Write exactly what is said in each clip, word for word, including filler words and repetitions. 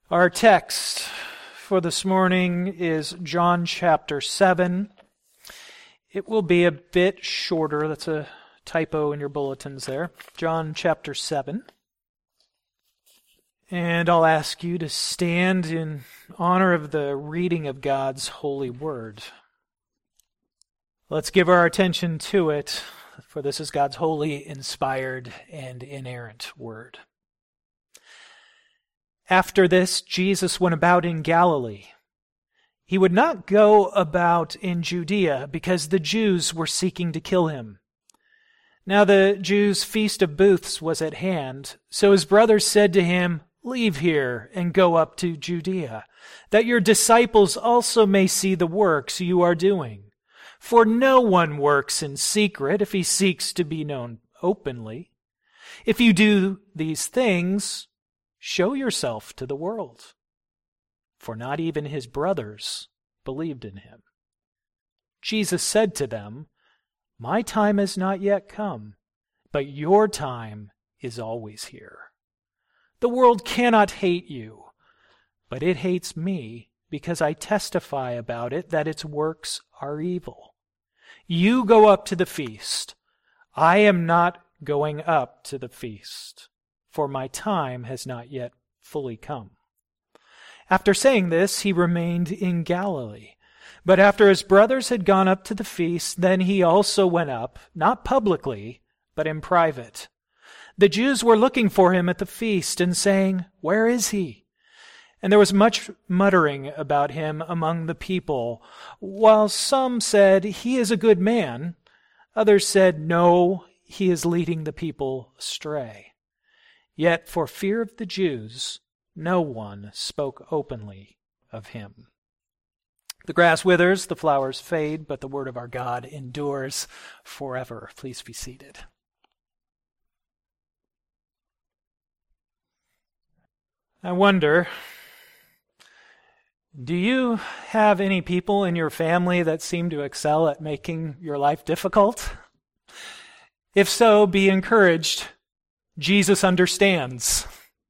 Our text for this morning is John chapter seven. It will be a bit shorter. That's a typo in your bulletins there. John chapter seven. And I'll ask you to stand in honor of the reading of God's holy word. Let's give our attention to it, for this is God's holy, inspired, and inerrant word. After this, Jesus went about in Galilee. He would not go about in Judea because the Jews were seeking to kill him. Now the Jews' feast of booths was at hand, so his brothers said to him, "Leave here and go up to Judea, that your disciples also may see the works you are doing. For no one works in secret if he seeks to be known openly. If you do these things, show yourself to the world." For not even his brothers believed in him. Jesus said to them, "My time has not yet come, but your time is always here. The world cannot hate you, but it hates me because I testify about it that its works are evil. You go up to the feast. I am not going up to the feast, for my time has not yet fully come." After saying this, he remained in Galilee. But after his brothers had gone up to the feast, then he also went up, not publicly, but in private. The Jews were looking for him at the feast and saying, "Where is he?" And there was much muttering about him among the people, while some said, "He is a good man." Others said, "No, he is leading the people astray." Yet for fear of the Jews, no one spoke openly of him. The grass withers, the flowers fade, but the word of our God endures forever. Please be seated. I wonder, do you have any people in your family that seem to excel at making your life difficult? If so, be encouraged. Jesus understands.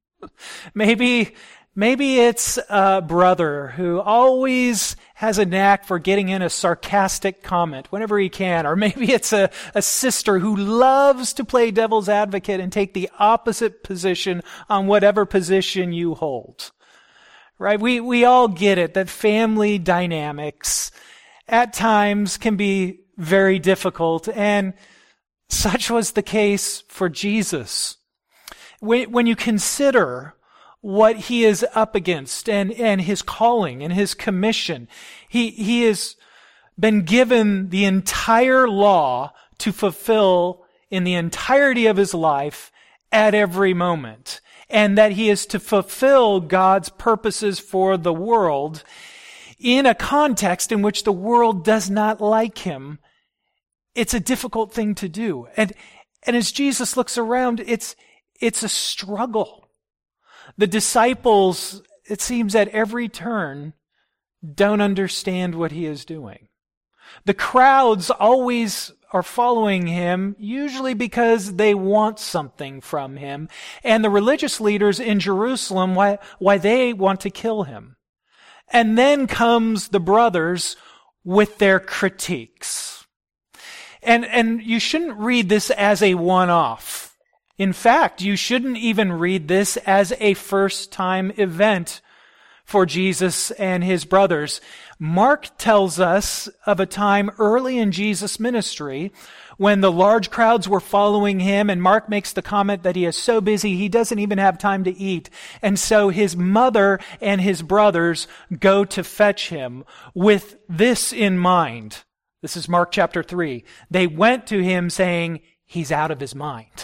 Maybe, maybe it's a brother who always has a knack for getting in a sarcastic comment whenever he can. Or maybe it's a, a sister who loves to play devil's advocate and take the opposite position on whatever position you hold. Right? We, we all get it that family dynamics at times can be very difficult, and such was the case for Jesus. When, when you consider what he is up against and, and his calling and his commission, he, he has been given the entire law to fulfill in the entirety of his life at every moment, and that he is to fulfill God's purposes for the world in a context in which the world does not like him. It's a difficult thing to do. And, and as Jesus looks around, it's It's a struggle. The disciples, it seems at every turn, don't understand what he is doing. The crowds always are following him, usually because they want something from him. And the religious leaders in Jerusalem, why, why they want to kill him. And then comes the brothers with their critiques. And, and you shouldn't read this as a one-off. In fact, you shouldn't even read this as a first-time event for Jesus and his brothers. Mark tells us of a time early in Jesus' ministry when the large crowds were following him, and Mark makes the comment that he is so busy he doesn't even have time to eat. And so his mother and his brothers go to fetch him with this in mind. This is Mark chapter three. They went to him saying, "He's out of his mind.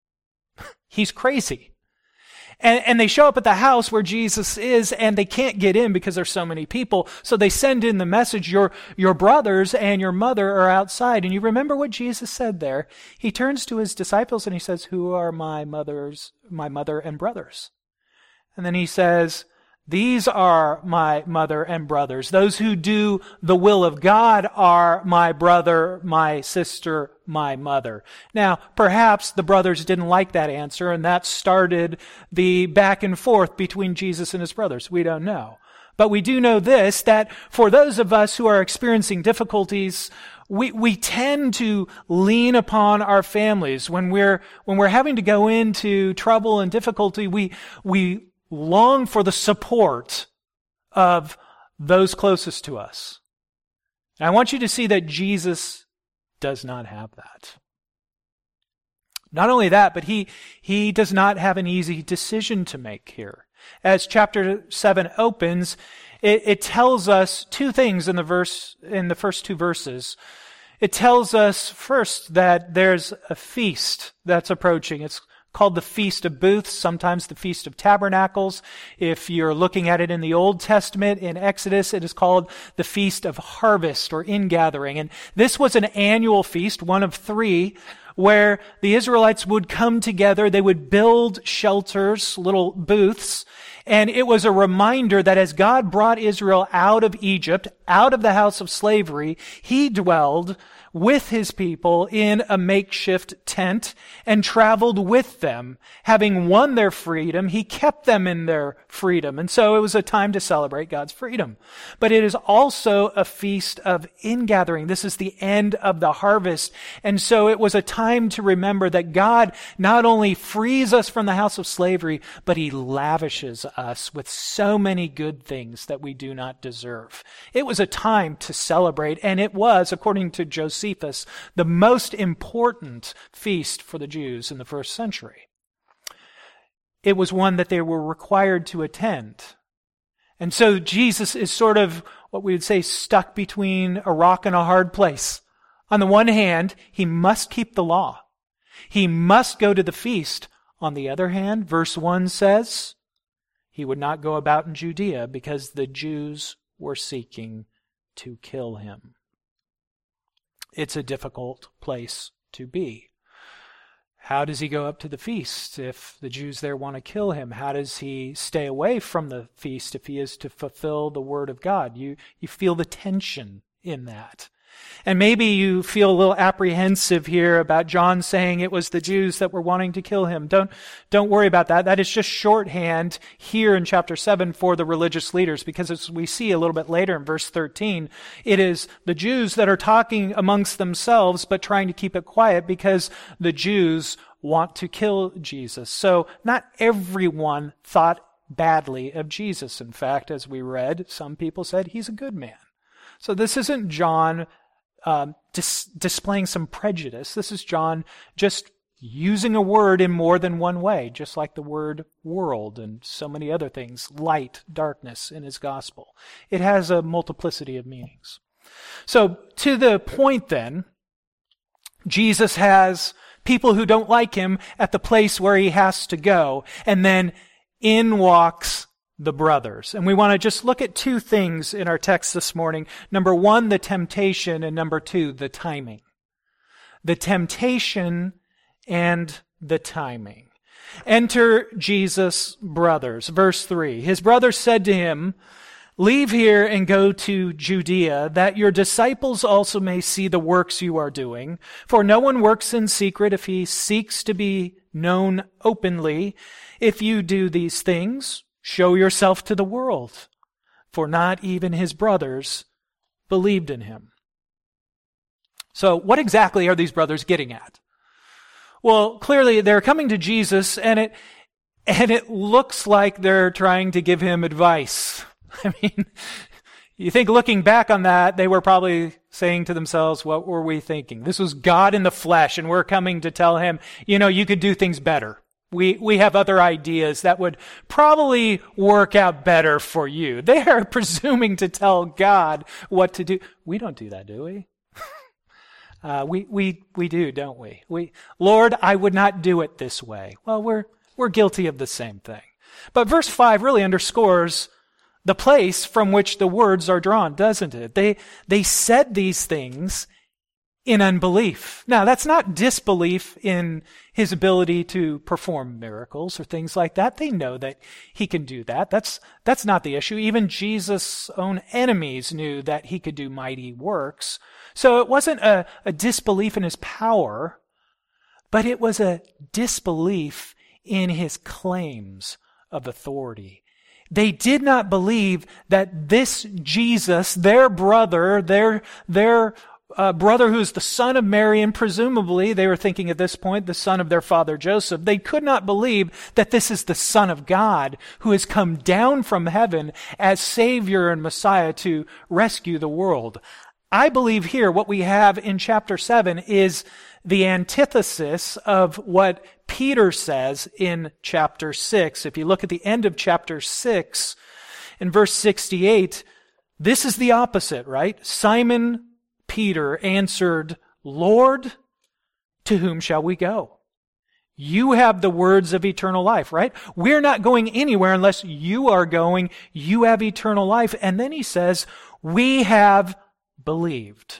He's crazy." And, and they show up at the house where Jesus is, and they can't get in because there's so many people. So they send in the message, your, your brothers and your mother are outside. And you remember what Jesus said there. He turns to his disciples and he says, "Who are my mothers, my mother and brothers?" And then he says, These are my mother and brothers. Those who do the will of God are my brother, my sister, my mother. Now, perhaps the brothers didn't like that answer, and that started the back and forth between Jesus and his brothers. We don't know. But we do know this, that for those of us who are experiencing difficulties, we, we tend to lean upon our families. When we're, when we're having to go into trouble and difficulty, we, we long for the support of those closest to us. And I want you to see that Jesus does not have that. Not only that, but he, he does not have an easy decision to make here. As chapter seven opens, it, it tells us two things in the verse, in the first two verses. It tells us first that there's a feast that's approaching. It's called the Feast of Booths, sometimes the Feast of Tabernacles. If you're looking at it in the Old Testament, in Exodus, it is called the Feast of Harvest or Ingathering. And this was an annual feast, one of three, where the Israelites would come together. They would build shelters, little booths, and it was a reminder that as God brought Israel out of Egypt, out of the house of slavery, he dwelled with his people in a makeshift tent and traveled with them. Having won their freedom, he kept them in their freedom. And so it was a time to celebrate God's freedom. But it is also a feast of ingathering. This is the end of the harvest. And so it was a time to remember that God not only frees us from the house of slavery, but he lavishes us with so many good things that we do not deserve. It was a time to celebrate, and it was, according to Josephus, the most important feast for the Jews in the first century. It was one that they were required to attend. And so Jesus is sort of what we would say stuck between a rock and a hard place. On the one hand, he must keep the law. He must go to the feast. On the other hand, verse one says, he would not go about in Judea because the Jews were seeking to kill him. It's a difficult place to be. How does he go up to the feast if the Jews there want to kill him? How does he stay away from the feast if he is to fulfill the word of God? You, you feel the tension in that. And maybe you feel a little apprehensive here about John saying it was the Jews that were wanting to kill him. Don't, don't worry about that. That is just shorthand here in chapter seven for the religious leaders, because as we see a little bit later in verse thirteen, it is the Jews that are talking amongst themselves but trying to keep it quiet because the Jews want to kill Jesus. So not everyone thought badly of Jesus. In fact, as we read, some people said he's a good man. So this isn't John um, dis- displaying some prejudice. This is John just using a word in more than one way, just like the word world and so many other things, light, darkness in his gospel. It has a multiplicity of meanings. So to the point then, Jesus has people who don't like him at the place where he has to go, and then in walks the brothers. And we want to just look at two things in our text this morning. Number one, the temptation, and number two, the timing. The temptation and the timing. Enter Jesus' brothers. Verse three. His brothers said to him, "Leave here and go to Judea, that your disciples also may see the works you are doing. For no one works in secret if he seeks to be known openly. If you do these things, show yourself to the world." For not even his brothers believed in him. So what exactly are these brothers getting at? Well, clearly they're coming to Jesus, and it and it looks like they're trying to give him advice. I mean, you think looking back on that, they were probably saying to themselves, what were we thinking? This was God in the flesh, and we're coming to tell him, you know, you could do things better. We we have other ideas that would probably work out better for you. They are presuming to tell God what to do. We don't do that, do we? uh, we we we do, don't we? We Lord, I would not do it this way. Well, we're we're guilty of the same thing. But verse five really underscores the place from which the words are drawn, doesn't it? They they said these things in unbelief. Now, that's not disbelief in his ability to perform miracles or things like that. They know that he can do that. That's, that's not the issue. Even Jesus' own enemies knew that he could do mighty works. So it wasn't a, a disbelief in his power, but it was a disbelief in his claims of authority. They did not believe that this Jesus, their brother, their, their uh, brother who is the son of Mary, and presumably, they were thinking at this point, the son of their father Joseph, they could not believe that this is the Son of God who has come down from heaven as Savior and Messiah to rescue the world. I believe here what we have in chapter seven is the antithesis of what Peter says in chapter six. If you look at the end of chapter six, in verse sixty-eight, this is the opposite, right? Simon Peter answered, Lord, to whom shall we go? You have the words of eternal life, right? We're not going anywhere unless you are going. You have eternal life. And then he says, we have believed.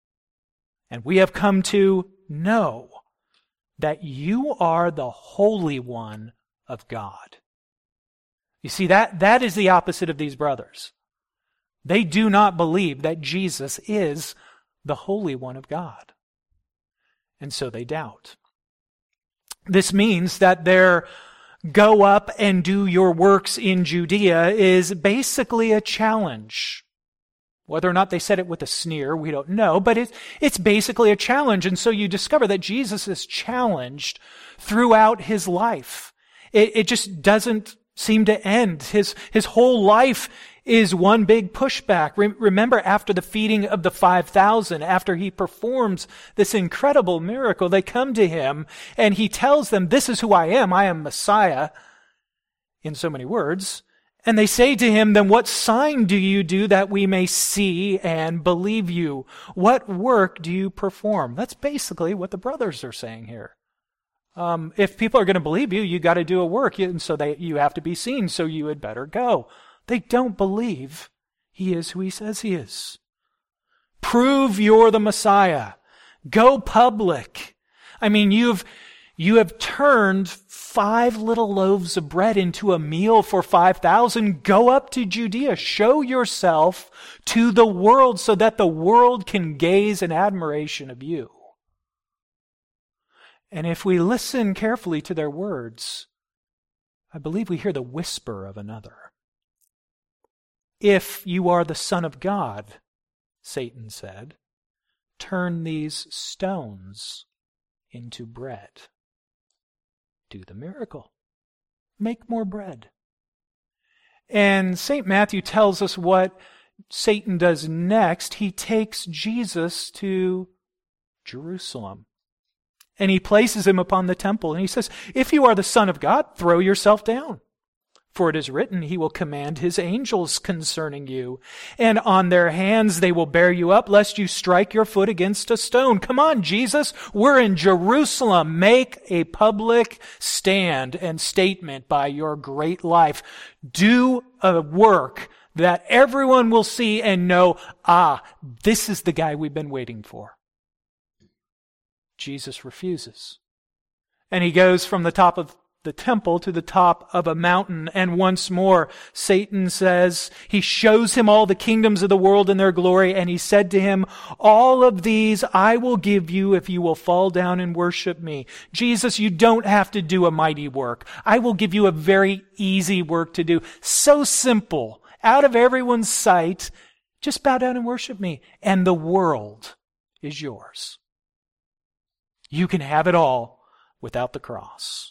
And we have come to know that you are the Holy One of God. You see, that, that is the opposite of these brothers. They do not believe that Jesus is the Holy One of God. And so they doubt. This means that their go up and do your works in Judea is basically a challenge. Whether or not they said it with a sneer, we don't know, but it, it's basically a challenge. And so you discover that Jesus is challenged throughout his life. It, it just doesn't seem to end. His, his whole life is one big pushback. Re- remember, after the feeding of the five thousand, after he performs this incredible miracle, they come to him and he tells them, this is who I am. I am Messiah, in so many words. And they say to him, then what sign do you do that we may see and believe you? What work do you perform? That's basically what the brothers are saying here. Um, if people are going to believe you, you got to do a work, and so they, you have to be seen, so you had better go. They don't believe he is who he says he is. Prove you're the Messiah. Go public. I mean, you've You have turned five little loaves of bread into a meal for five thousand. Go up to Judea. Show yourself to the world so that the world can gaze in admiration of you. And if we listen carefully to their words, I believe we hear the whisper of another. If you are the Son of God, Satan said, turn these stones into bread. Do the miracle. Make more bread. And Saint Matthew tells us what Satan does next. He takes Jesus to Jerusalem. And he places him upon the temple. And he says, if you are the Son of God, throw yourself down. For it is written, he will command his angels concerning you. And on their hands they will bear you up, lest you strike your foot against a stone. Come on, Jesus, we're in Jerusalem. Make a public stand and statement by your great life. Do a work that everyone will see and know, ah, this is the guy we've been waiting for. Jesus refuses. And he goes from the top of the temple to the top of a mountain. And once more, Satan says, he shows him all the kingdoms of the world and their glory. And he said to him, all of these I will give you if you will fall down and worship me. Jesus, you don't have to do a mighty work. I will give you a very easy work to do. So simple, out of everyone's sight. Just bow down and worship me. And the world is yours. You can have it all without the cross.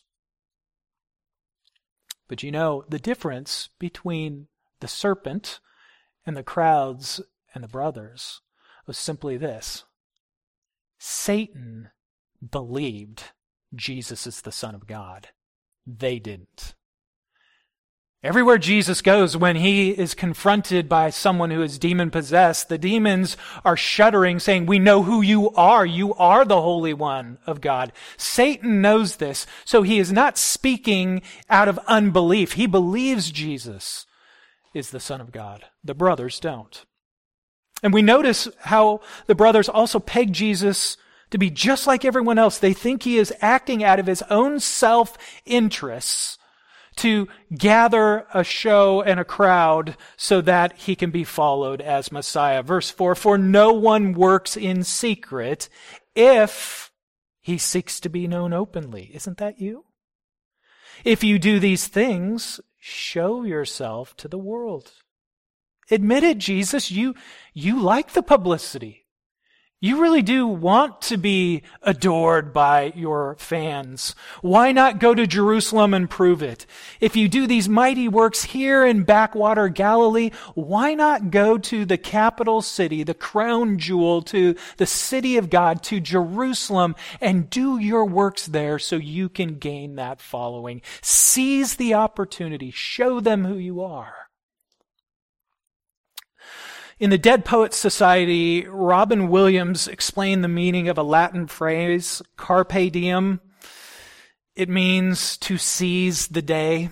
But you know, the difference between the serpent and the crowds and the brothers was simply this. Satan believed Jesus is the Son of God. They didn't. Everywhere Jesus goes, when he is confronted by someone who is demon-possessed, the demons are shuddering, saying, we know who you are. You are the Holy One of God. Satan knows this, so he is not speaking out of unbelief. He believes Jesus is the Son of God. The brothers don't. And we notice how the brothers also peg Jesus to be just like everyone else. They think he is acting out of his own self-interests to gather a show and a crowd so that he can be followed as Messiah. Verse four, for no one works in secret if he seeks to be known openly. Isn't that you? If you do these things, show yourself to the world. Admit it, Jesus, you, you like the publicity. You really do want to be adored by your fans. Why not go to Jerusalem and prove it? If you do these mighty works here in backwater Galilee, why not go to the capital city, the crown jewel, to the city of God, to Jerusalem, and do your works there so you can gain that following? Seize the opportunity. Show them who you are. In the Dead Poets Society, Robin Williams explained the meaning of a Latin phrase, carpe diem. It means to seize the day.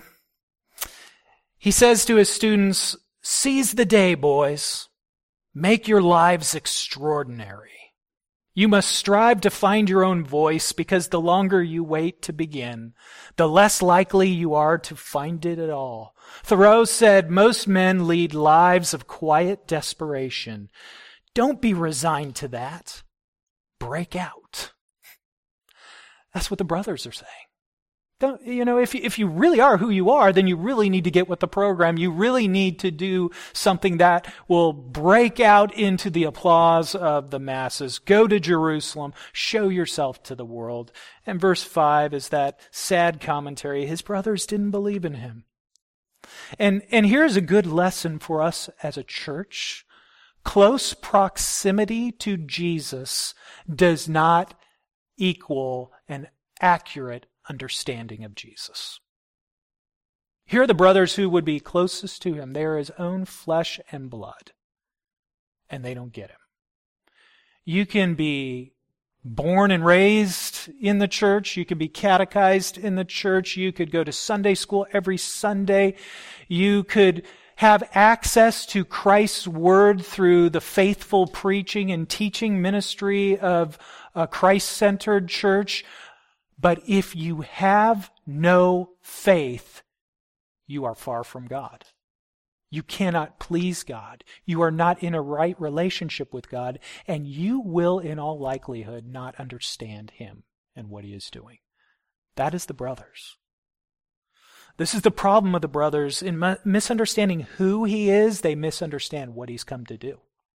He says to his students, seize the day, boys. Make your lives extraordinary. You must strive to find your own voice, because the longer you wait to begin, the less likely you are to find it at all. Thoreau said, most men lead lives of quiet desperation. Don't be resigned to that. Break out. That's what the brothers are saying. Don't, you know, if you, if you really are who you are, then you really need to get with the program. You really need to do something that will break out into the applause of the masses. Go to Jerusalem. Show yourself to the world. And verse five is that sad commentary. His brothers didn't believe in him. And, and here's a good lesson for us as a church. Close proximity to Jesus does not equal an accurate understanding of Jesus. Here are the brothers who would be closest to him. They are his own flesh and blood, and they don't get him. You can be born and raised in the church. You could be catechized in the church. You could go to Sunday school every Sunday. You could have access to Christ's word through the faithful preaching and teaching ministry of a Christ-centered church. But if you have no faith, you are far from God. You cannot please God. You are not in a right relationship with God, and you will, in all likelihood, not understand him and what he is doing. That is the brothers. This is the problem with the brothers. In misunderstanding who he is, they misunderstand what he's come to do.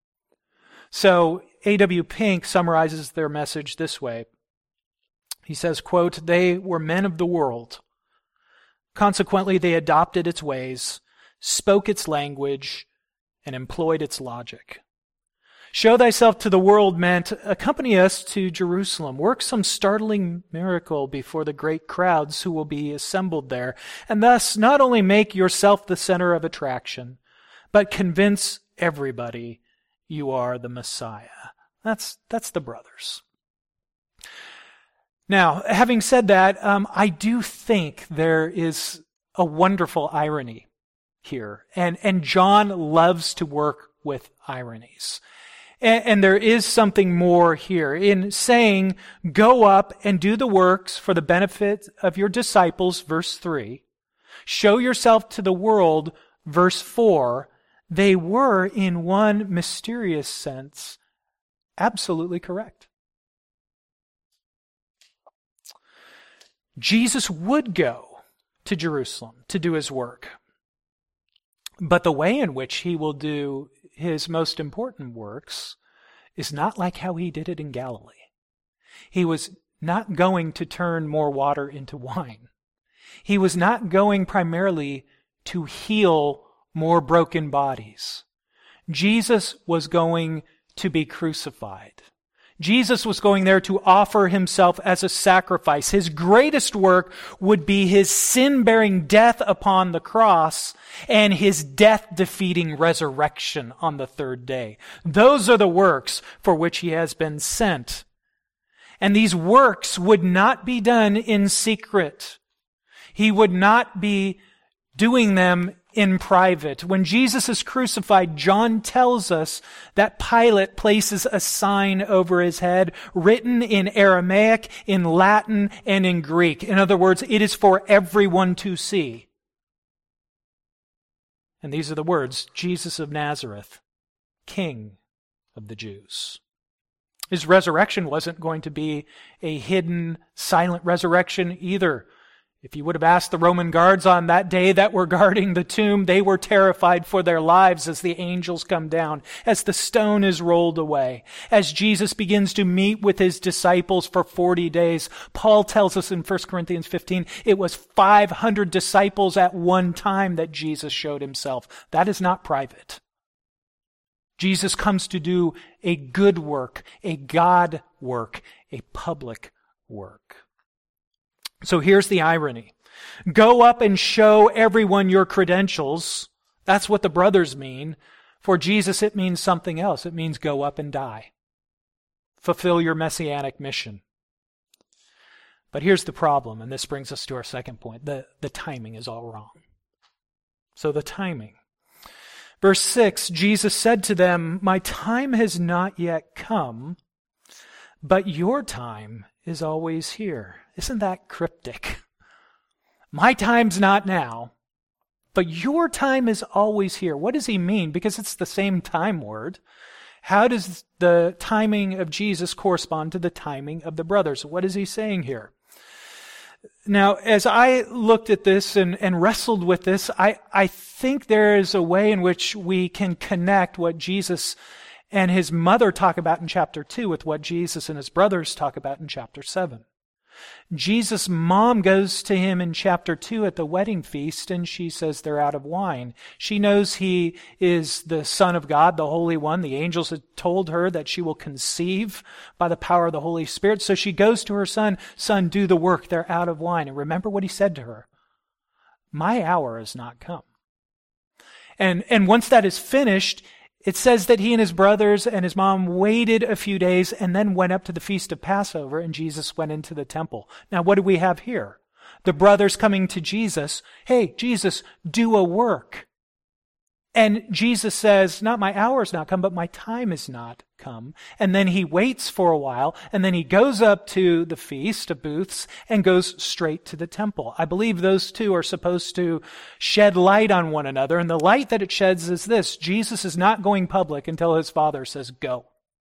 So A W Pink summarizes their message this way. He says, quote, they were men of the world. Consequently, they adopted its ways, spoke its language, and employed its logic. Show thyself to the world meant accompany us to Jerusalem. Work some startling miracle before the great crowds who will be assembled there, and thus not only make yourself the center of attraction, but convince everybody you are the Messiah. That's, that's the brothers. Now, having said that, um, I do think there is a wonderful irony here. And, and John loves to work with ironies. And, and there is something more here in saying, go up and do the works for the benefit of your disciples, verse three. Show yourself to the world, verse four. They were, in one mysterious sense, absolutely correct. Jesus would go to Jerusalem to do his work. But the way in which he will do his most important works is not like how he did it in Galilee. He was not going to turn more water into wine. He was not going primarily to heal more broken bodies. Jesus was going to be crucified. Jesus was going there to offer himself as a sacrifice. His greatest work would be his sin-bearing death upon the cross and his death-defeating resurrection on the third day. Those are the works for which he has been sent. And these works would not be done in secret. He would not be doing them in private. When Jesus is crucified, John tells us that Pilate places a sign over his head written in Aramaic, in Latin, and in Greek. In other words, it is for everyone to see. And these are the words, Jesus of Nazareth, King of the Jews. His resurrection wasn't going to be a hidden, silent resurrection either. If you would have asked the Roman guards on that day that were guarding the tomb, they were terrified for their lives as the angels come down, as the stone is rolled away. As Jesus begins to meet with his disciples for forty days, Paul tells us in First Corinthians fifteen, it was five hundred disciples at one time that Jesus showed himself. That is not private. Jesus comes to do a good work, a God work, a public work. So here's the irony. Go up and show everyone your credentials. That's what the brothers mean. For Jesus, it means something else. It means go up and die. Fulfill your messianic mission. But here's the problem, and this brings us to our second point. The, the timing is all wrong. So the timing. Verse six, Jesus said to them, "My time has not yet come, but your time is always here." Isn't that cryptic? My time's not now, but your time is always here. What does he mean? Because it's the same time word. How does the timing of Jesus correspond to the timing of the brothers? What is he saying here? Now, as I looked at this and, and wrestled with this, I, I think there is a way in which we can connect what Jesus and his mother talk about in chapter two with what Jesus and his brothers talk about in chapter seven. Jesus' mom goes to him in chapter two at the wedding feast, and she says they're out of wine. She knows he is the Son of God, the Holy One. The angels had told her that she will conceive by the power of the Holy Spirit. So she goes to her son, "Son, do the work. They're out of wine." And remember what he said to her. "My hour has not come." And, and once that is finished, it says that he and his brothers and his mom waited a few days and then went up to the feast of Passover, and Jesus went into the temple. Now, what do we have here? The brothers coming to Jesus, "Hey, Jesus, do a work." And Jesus says, "Not my hour is not come, but my time is not come." And then he waits for a while, and then he goes up to the Feast of Booths and goes straight to the temple. I believe those two are supposed to shed light on one another, and the light that it sheds is this: Jesus is not going public until his Father says go.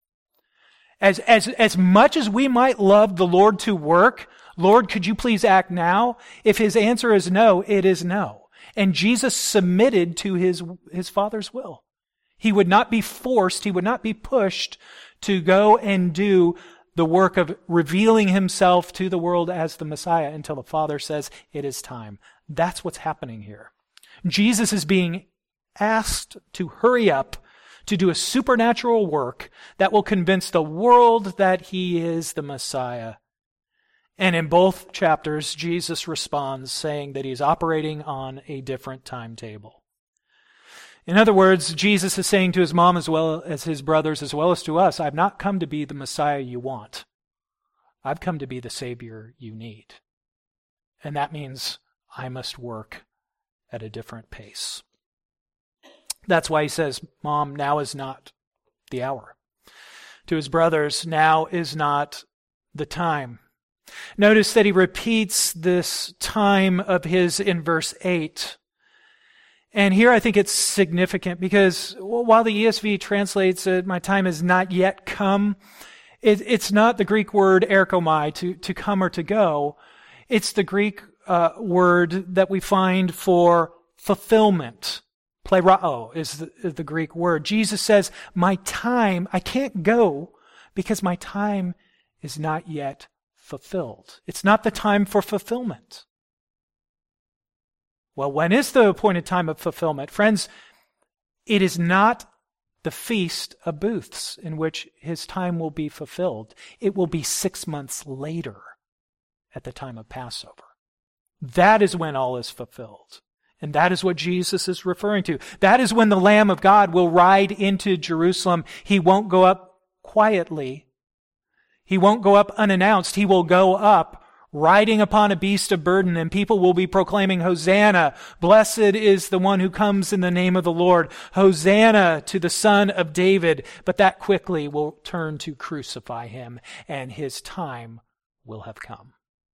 As, as, as much as we might love the Lord to work, "Lord, could you please act now?" If his answer is no, it is no. And Jesus submitted to his, his Father's will. He would not be forced, he would not be pushed to go and do the work of revealing himself to the world as the Messiah until the Father says it is time. That's what's happening here. Jesus is being asked to hurry up to do a supernatural work that will convince the world that he is the Messiah. And in both chapters, Jesus responds saying that he's operating on a different timetable. In other words, Jesus is saying to his mom as well as his brothers, as well as to us, "I've not come to be the Messiah you want. I've come to be the Savior you need." And that means I must work at a different pace. That's why he says, "Mom, now is not the hour." To his brothers, now is not the time. Notice that he repeats this time of his in verse eight. And here I think it's significant because while the E S V translates it, "My time has not yet come," it, it's not the Greek word erchomai, to, to come or to go. It's the Greek uh, word that we find for fulfillment. Plerao is the, is the Greek word. Jesus says, "My time, I can't go because my time is not yet fulfilled." It's not the time for fulfillment. Well, when is the appointed time of fulfillment? Friends, it is not the Feast of Booths in which his time will be fulfilled. It will be six months later at the time of Passover. That is when all is fulfilled. And that is what Jesus is referring to. That is when the Lamb of God will ride into Jerusalem. He won't go up quietly. He won't go up unannounced. He will go up riding upon a beast of burden, and people will be proclaiming, Hosanna, blessed is the one who comes in the name of the Lord. Hosanna to the Son of David. But that quickly will turn to crucify him, and his time will have come.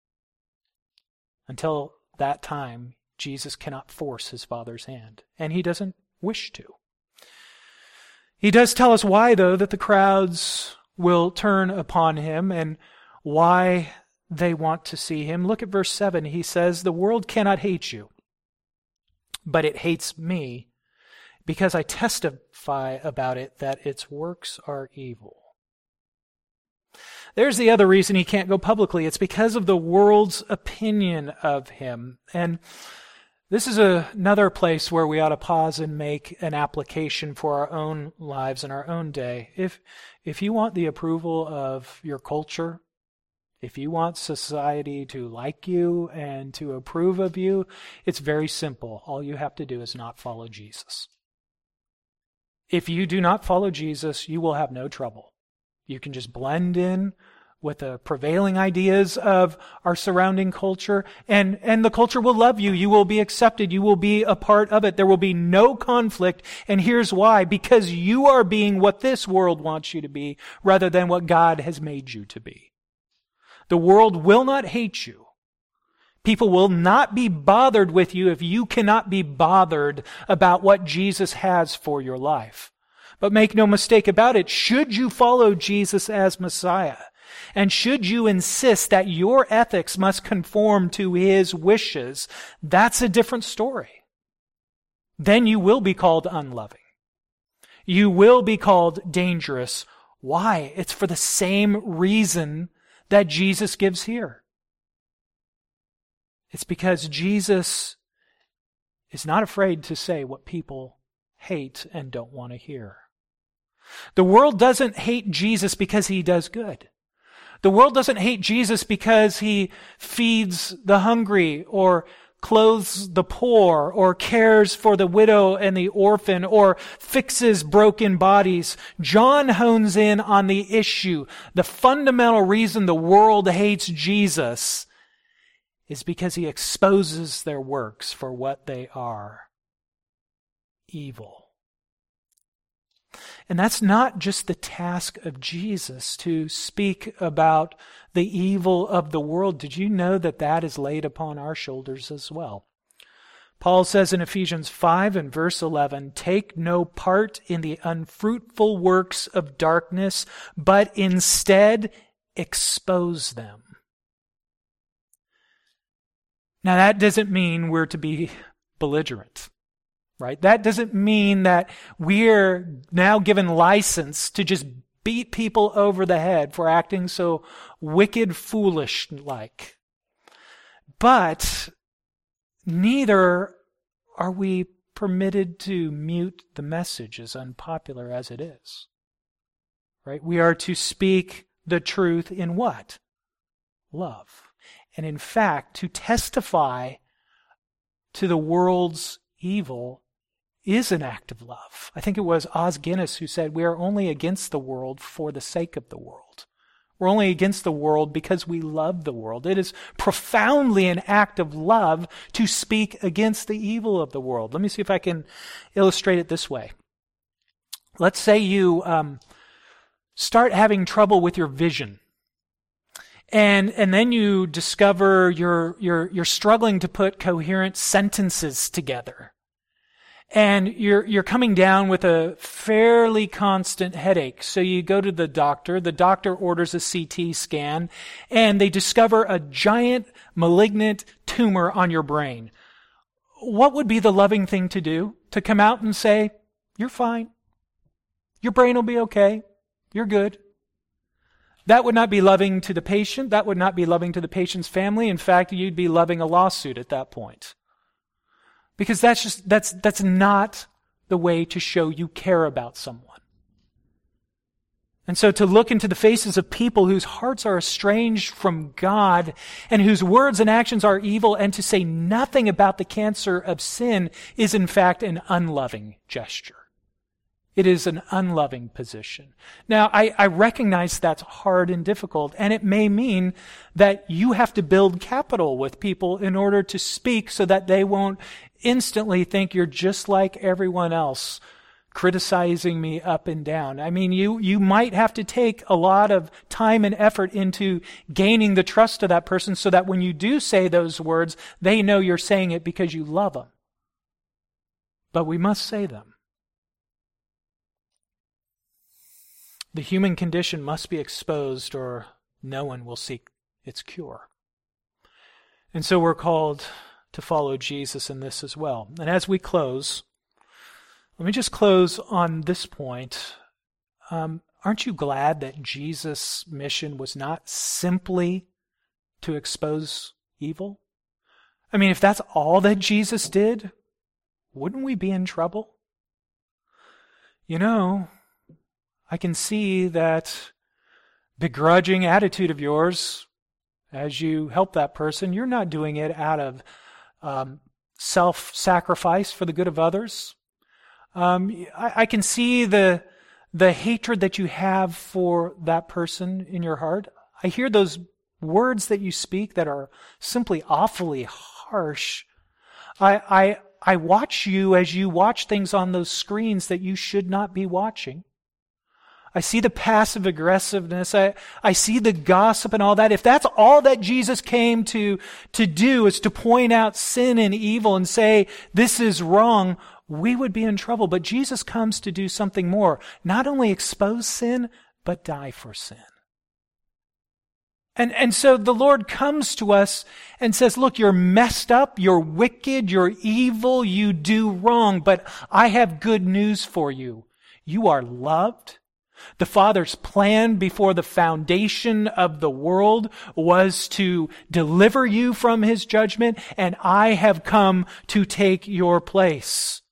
Until that time, Jesus cannot force his Father's hand, and he doesn't wish to. He does tell us why, though, that the crowds will turn upon him and why they want to see him. Look at verse seven. He says, the world cannot hate you, but it hates me because I testify about it that its works are evil. There's the other reason he can't go publicly. It's because of the world's opinion of him. And this is a, another place where we ought to pause and make an application for our own lives and our own day. If, if you want the approval of your culture, if you want society to like you and to approve of you, it's very simple. All you have to do is not follow Jesus. If you do not follow Jesus, you will have no trouble. You can just blend in with the prevailing ideas of our surrounding culture, and, and the culture will love you. You will be accepted. You will be a part of it. There will be no conflict, and here's why. Because you are being what this world wants you to be, rather than what God has made you to be. The world will not hate you. People will not be bothered with you if you cannot be bothered about what Jesus has for your life. But make no mistake about it, should you follow Jesus as Messiah, and should you insist that your ethics must conform to his wishes, that's a different story. Then you will be called unloving. You will be called dangerous. Why? It's for the same reason that Jesus gives here. It's because Jesus is not afraid to say what people hate and don't want to hear. The world doesn't hate Jesus because he does good. The world doesn't hate Jesus because he feeds the hungry or clothes the poor or cares for the widow and the orphan or fixes broken bodies. John hones in on the issue. The fundamental reason the world hates Jesus is because he exposes their works for what they are: evil. And that's not just the task of Jesus to speak about the evil of the world. Did you know that that is laid upon our shoulders as well? Paul says in Ephesians five and verse eleven, take no part in the unfruitful works of darkness, but instead expose them. Now that doesn't mean we're to be belligerent. Right? That doesn't mean that we're now given license to just beat people over the head for acting so wicked foolish-like. But neither are we permitted to mute the message, as unpopular as it is. Right? We are to speak the truth in what? Love. And in fact, to testify to the world's evil is an act of love. I think it was Os Guinness who said, we are only against the world for the sake of the world. We're only against the world because we love the world. It is profoundly an act of love to speak against the evil of the world. Let me see if I can illustrate it this way. Let's say you um, start having trouble with your vision. And and then you discover you're you're you're struggling to put coherent sentences together. And you're you're coming down with a fairly constant headache. So you go to the doctor. The doctor orders a C T scan, and they discover a giant malignant tumor on your brain. What would be the loving thing to do? To come out and say, you're fine. Your brain will be okay. You're good. That would not be loving to the patient. That would not be loving to the patient's family. In fact, you'd be loving a lawsuit at that point. Because that's just, that's, that's not the way to show you care about someone. And so to look into the faces of people whose hearts are estranged from God and whose words and actions are evil, and to say nothing about the cancer of sin, is in fact an unloving gesture. It is an unloving position. Now, I, I recognize that's hard and difficult, and it may mean that you have to build capital with people in order to speak so that they won't instantly think you're just like everyone else, criticizing me up and down. I mean, you, you might have to take a lot of time and effort into gaining the trust of that person so that when you do say those words, they know you're saying it because you love them. But we must say them. The human condition must be exposed or no one will seek its cure. And so we're called to follow Jesus in this as well. And as we close, let me just close on this point. Um, aren't you glad that Jesus' mission was not simply to expose evil? I mean, if that's all that Jesus did, wouldn't we be in trouble? You know, I can see that begrudging attitude of yours as you help that person. You're not doing it out of um, self-sacrifice for the good of others. Um, I, I can see the the hatred that you have for that person in your heart. I hear those words that you speak that are simply awfully harsh. I I I watch you as you watch things on those screens that you should not be watching. I see the passive aggressiveness. I, I see the gossip and all that. If that's all that Jesus came to, to do is to point out sin and evil and say, this is wrong, we would be in trouble. But Jesus comes to do something more. Not only expose sin, but die for sin. And, and so the Lord comes to us and says, look, you're messed up, you're wicked, you're evil, you do wrong, but I have good news for you. You are loved. The Father's plan before the foundation of the world was to deliver you from His judgment, and I have come to take your place.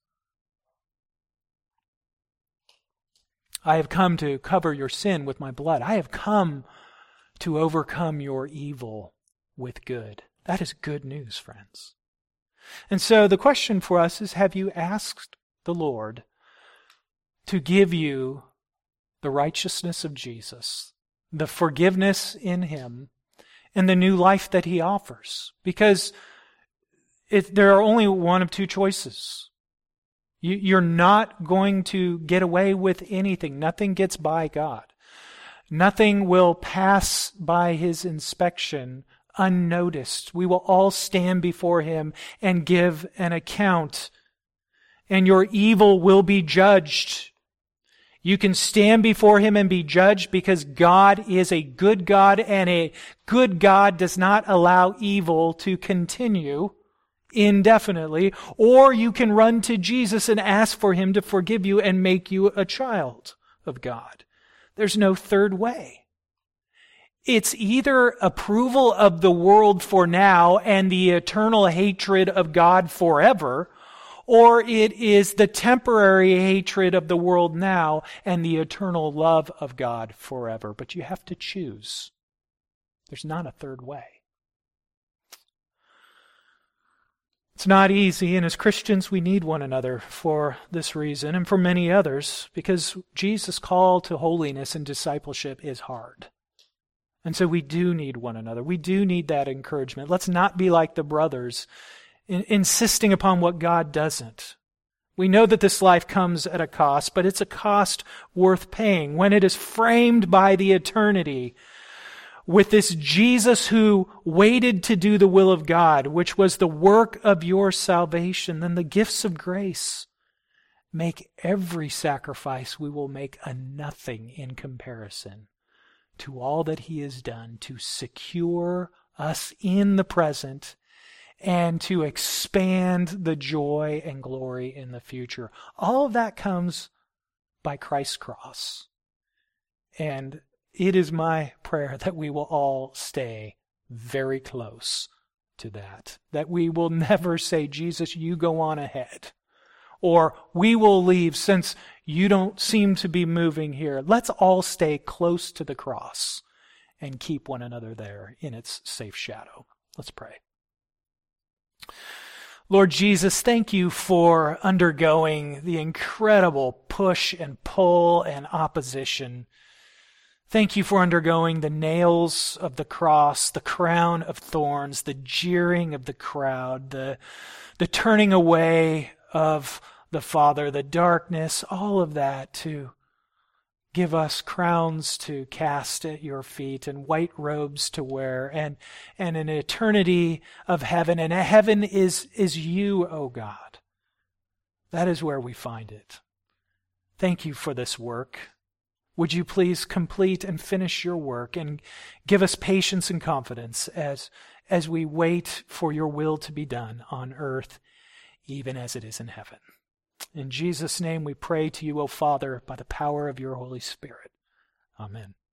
I have come to cover your sin with my blood. I have come to overcome your evil with good. That is good news, friends. And so the question for us is, have you asked the Lord to give you the righteousness of Jesus, the forgiveness in Him, and the new life that He offers? Because it, there are only one of two choices. You, you're not going to get away with anything. Nothing gets by God. Nothing will pass by His inspection unnoticed. We will all stand before Him and give an account, and your evil will be judged. You can stand before Him and be judged because God is a good God, and a good God does not allow evil to continue indefinitely. Or you can run to Jesus and ask for Him to forgive you and make you a child of God. There's no third way. It's either approval of the world for now and the eternal hatred of God forever, or it is the temporary hatred of the world now and the eternal love of God forever. But you have to choose. There's not a third way. It's not easy, and as Christians we need one another for this reason and for many others, because Jesus' call to holiness and discipleship is hard. And so we do need one another. We do need that encouragement. Let's not be like the brothers, insisting upon what God doesn't. We know that this life comes at a cost, but it's a cost worth paying when it is framed by the eternity with this Jesus who waited to do the will of God, which was the work of your salvation. Then the gifts of grace make every sacrifice we will make a nothing in comparison to all that He has done to secure us in the present and to expand the joy and glory in the future. All of that comes by Christ's cross. And it is my prayer that we will all stay very close to that. That we will never say, Jesus, you go on ahead. Or we will leave since you don't seem to be moving here. Let's all stay close to the cross and keep one another there in its safe shadow. Let's pray. Lord Jesus, thank you for undergoing the incredible push and pull and opposition. Thank you for undergoing the nails of the cross, the crown of thorns, the jeering of the crowd, the, the turning away of the Father, the darkness, all of that to give us crowns to cast at your feet and white robes to wear and, and an eternity of heaven. And heaven is, is you, O God. That is where we find it. Thank you for this work. Would you please complete and finish your work and give us patience and confidence as, as we wait for your will to be done on earth, even as it is in heaven. In Jesus' name we pray to you, O Father, by the power of your Holy Spirit. Amen.